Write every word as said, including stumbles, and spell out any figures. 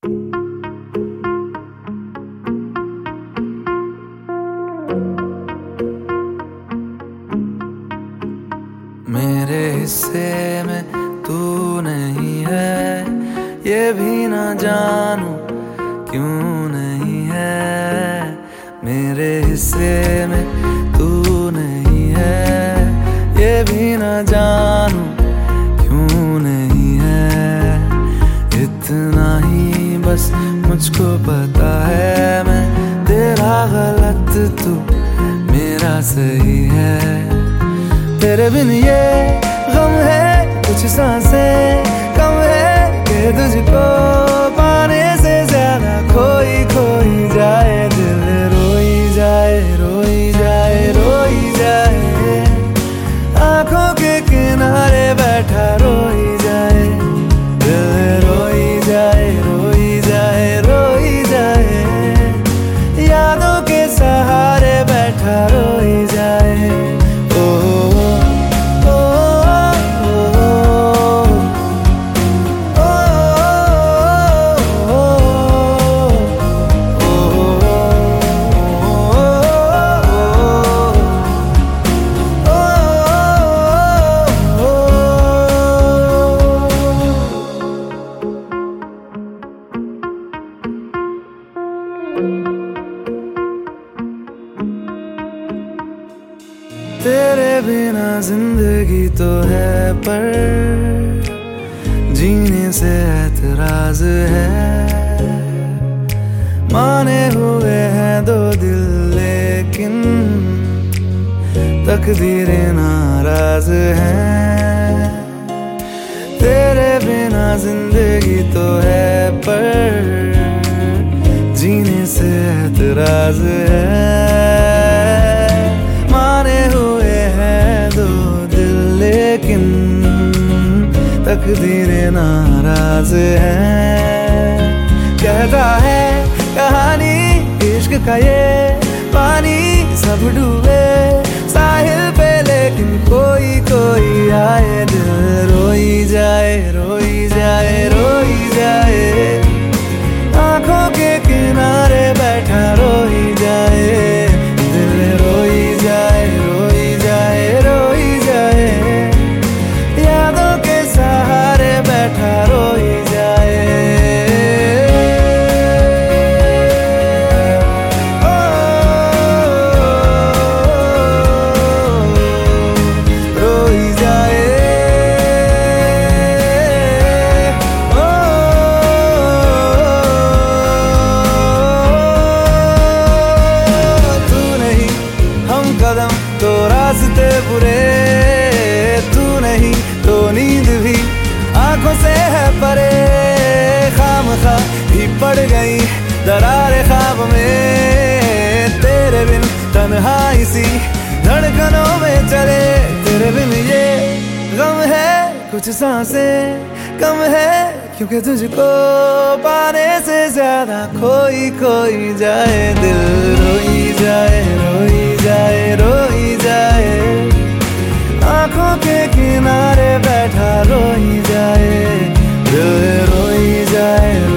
मेरे हिस्से में तू नहीं है, ये भी ना जानू क्यों नहीं है। मेरे हिस्से में तू नहीं है, ये भी ना जानू क्यों नहीं है। इतना ही बस मुझको पता है, मैं तेरा गलत तू मेरा सही है। तेरे बिन ये गम है कुछ सांसें कम है, कि तुझको पाने से ज्यादा खोई खोई जाए दिल। रोई जाए रोई जाए रोई जाए, आंखों के किनारे बैठा रोई जाए दिल। रोई जाए रोई जाए रोई जाए, यादों के सहारे बैठा रोई जाए। तेरे बिना जिंदगी तो है पर जीने से ऐतराज है। माने हुए हैं दो दिल लेकिन तकदीरें नाराज हैं। तेरे बिना जिंदगी तो है पर जीने से ऐतराज है। माने हुए हैं दो दिल लेकिन तकदीरें नाराज हैं। कहता है कहानी इश्क का ये पानी, सब डूबे साहिल पे लेकिन कोई कोई आए दिल। रोई जाए रोई जाए रोई जाए, आंखों के किनारे बैठा रोई जाए दिल। रोई जाए रोई जाए रोई जाए, यादों के सहारे बैठा रोई जाए। ओ, रोई जाए ओ, तू नहीं हम कदम तो रास्ते बुरे, तू नहीं तो नींद भी आंखों से है परे। खामखा भी पड़ गई दरारे ख्वाब में, तेरे बिन तन्हाई सी धड़कनों में चले। तेरे बिन ये गम है कुछ सांसें कम है, क्योंकि तुझको पाने से ज्यादा खोई खोई जाए दिल। रोई जाए रोई जाए रोई जाए, आंखों के किनारे बैठा रोई जाए दिल। रोई जाए